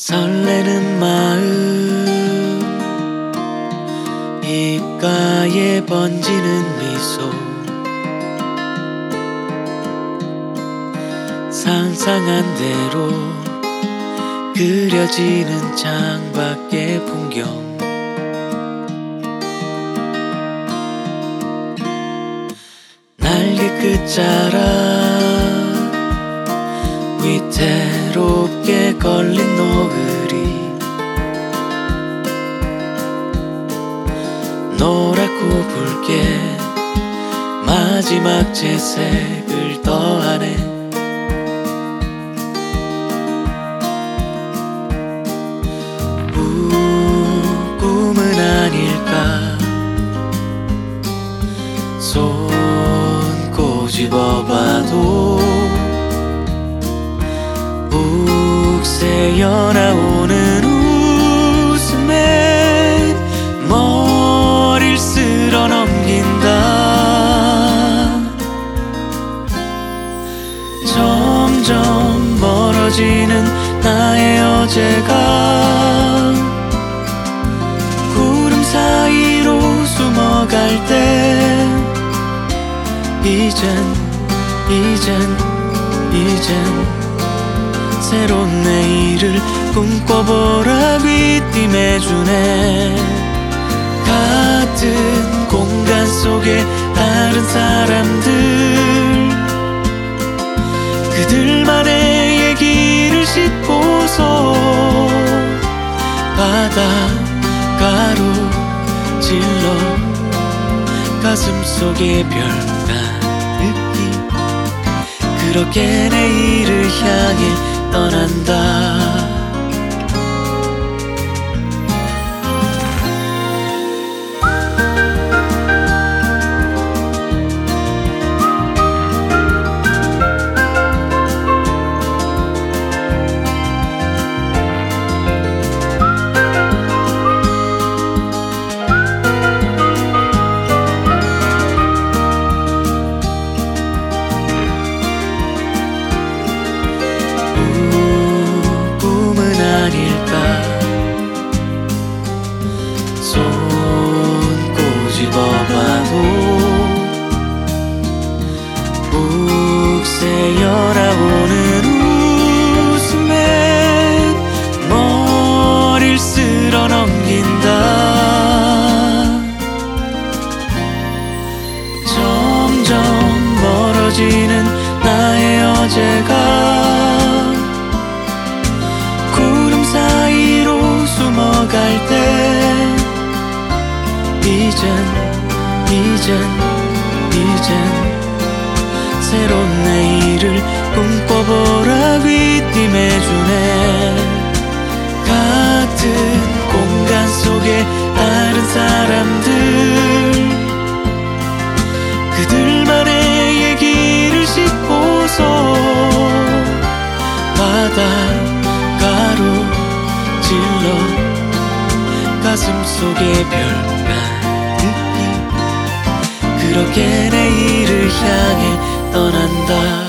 설레는 마음 입가에 번지는 미소 상상한 대로 그려지는 창밖의 풍경 날개 끝자락 위태롭게 걸린 노을이 노랗고 붉게 마지막 채색을 더하네. 꿈은 아닐까 손 꼬집어봐도 욱새어 나오는 웃음에 머리를 쓸어 넘긴다. 점점 멀어지는 나의 어제가 구름 사이로 숨어갈 때 이젠 새로운 내일을 꿈꿔보라 귀띔해주네. 같은 공간 속에 다른 사람들 그들만의 얘기를 싣고서 바닷가로 질러 가슴속에 별 가득히 그렇게 내일을 향해 떠난다. 손 꼬집어봐도 욱새어 나오는 웃음에 머리를 쓸어 넘긴다. 점점 멀어지는 나의 어제가 숨어갈 때 이젠 새로운 내일을 꿈꿔보라 귀띔해주네. 같은 공간 속에 다른 사람들 그들만의 얘기를 싣고서 바닷가로 질러 가슴속에 별 가득히 그렇게 내일을 향해 떠난다.